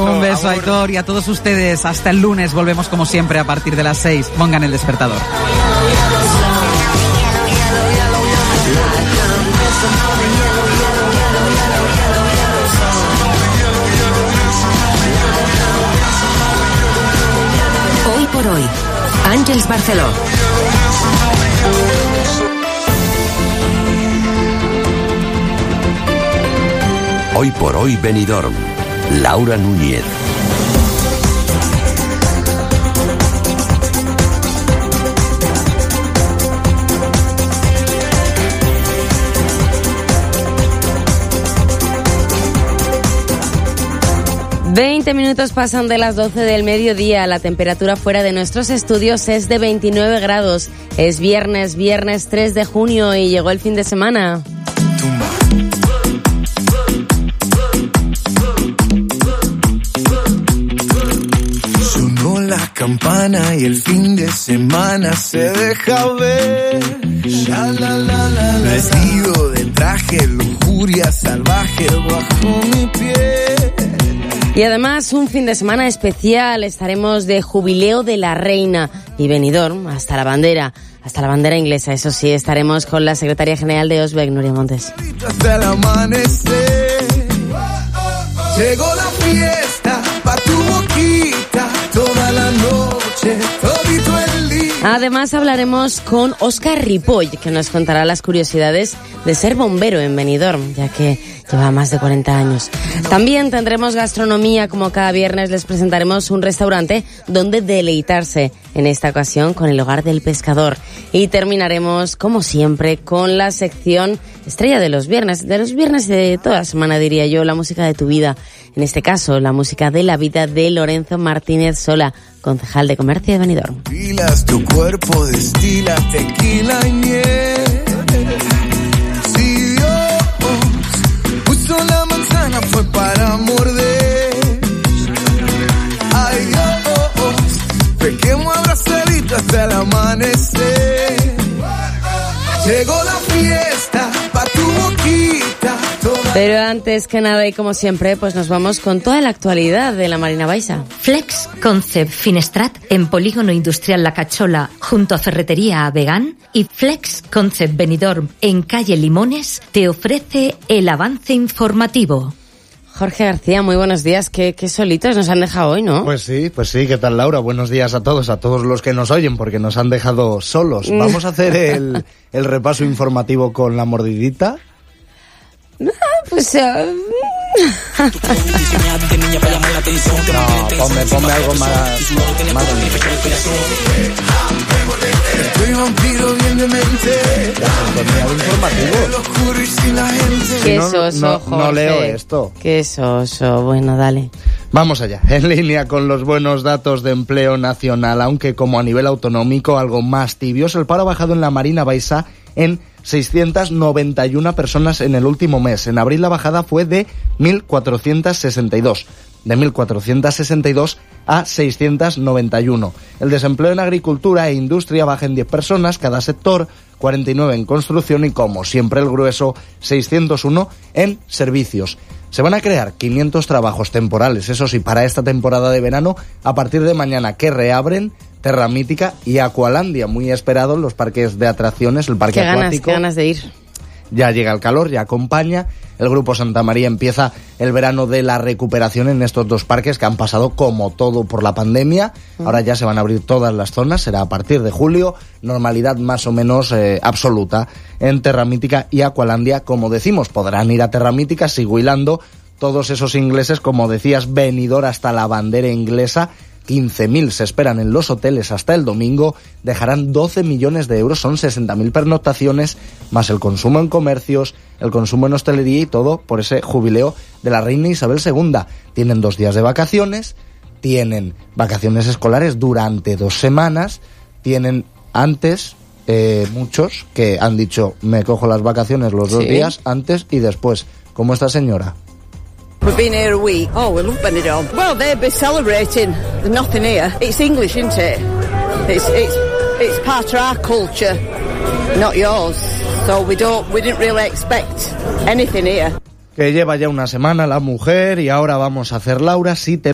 Un beso, amor. Aitor, y a todos ustedes. Hasta el lunes volvemos como siempre a partir de las 6. Pongan el despertador. Hoy por hoy, Àngels Barceló. Hoy por hoy Benidorm, Laura Núñez. Minutos pasan de las 12 del mediodía. La temperatura fuera de nuestros estudios es de 29 grados. Es viernes 3 de junio y llegó el fin de semana. Sonó la campana y el fin de semana se deja ver. Vestido de traje, lujuria salvaje bajo mi piel. Y además un fin de semana especial. Estaremos de jubileo de la reina y Benidorm hasta la bandera inglesa. Eso sí, estaremos con la secretaria general de Osbeck, Nuria Montes. Hasta el amanecer. Llegó la fiesta pa' tu boquita toda la noche, todito el día. Además hablaremos con Óscar Ripoll, que nos contará las curiosidades de ser bombero en Benidorm, ya que lleva más de 40 años. También tendremos gastronomía, como cada viernes les presentaremos un restaurante donde deleitarse, en esta ocasión con el Hogar del Pescador. Y terminaremos, como siempre, con la sección estrella de los viernes y de toda la semana, diría yo, la música de tu vida. En este caso, la música de la vida de Lorenzo Martínez Sola, concejal de Comercio de Benidorm. Pilas, tu cuerpo destila tequila y miel. Si Dios puso la manzana fue para morder. Ay, pequemos abrazadito hasta el amanecer. Llegó la fiesta pa' tu boquita. Pero antes que nada y como siempre, pues nos vamos con toda la actualidad de la Marina Baixa. Flex Concept Finestrat en Polígono Industrial La Cachola junto a Ferretería Avegán y Flex Concept Benidorm en Calle Limones te ofrece el avance informativo. Jorge García, muy buenos días. Qué solitos nos han dejado hoy, ¿no? Pues sí. ¿Qué tal, Laura? Buenos días a todos los que nos oyen, porque nos han dejado solos. Vamos a hacer el repaso informativo con la mordidita. Pues... No, ponme algo más... Soy vampiro bien demente. Qué soso, Jorge. No leo esto. Qué soso. Bueno, dale. Vamos allá. En línea con los buenos datos de empleo nacional, aunque como a nivel autonómico algo más tibios, el paro ha bajado en la Marina Baixa en 691 personas en el último mes. En abril la bajada fue de 1.462. De 1.462 a 691. El desempleo en agricultura e industria baja en 10 personas cada sector, 49 en construcción y, como siempre, el grueso, 601 en servicios. Se van a crear 500 trabajos temporales, eso sí, para esta temporada de verano, a partir de mañana, que reabren Terra Mítica y Aqualandia, muy esperados los parques de atracciones, el parque acuático. Qué ganas de ir. Ya llega el calor, ya acompaña. El Grupo Santa María empieza el verano de la recuperación en estos dos parques que han pasado como todo por la pandemia. Ahora ya se van a abrir todas las zonas, será a partir de julio, normalidad más o menos absoluta en Terra Mítica y Aqualandia. Como decimos, podrán ir a Terra Mítica, sigo hilando, todos esos ingleses, como decías, venidor hasta la bandera inglesa. 15.000 se esperan en los hoteles hasta el domingo, dejarán 12 millones de euros, son 60.000 pernoctaciones, más el consumo en comercios, el consumo en hostelería y todo por ese jubileo de la reina Isabel II. Tienen 2 días de vacaciones, tienen vacaciones escolares durante 2 semanas, tienen antes muchos que han dicho me cojo las vacaciones los 2 días antes y después, como esta señora. We've been here a week. Oh, we love Benidorm. Well, they'll be celebrating the nothing here. It's English, isn't it? It's part of our culture, not yours. So we didn't really expect anything here. Que lleva ya una semana la mujer y ahora vamos a hacer, Laura, si te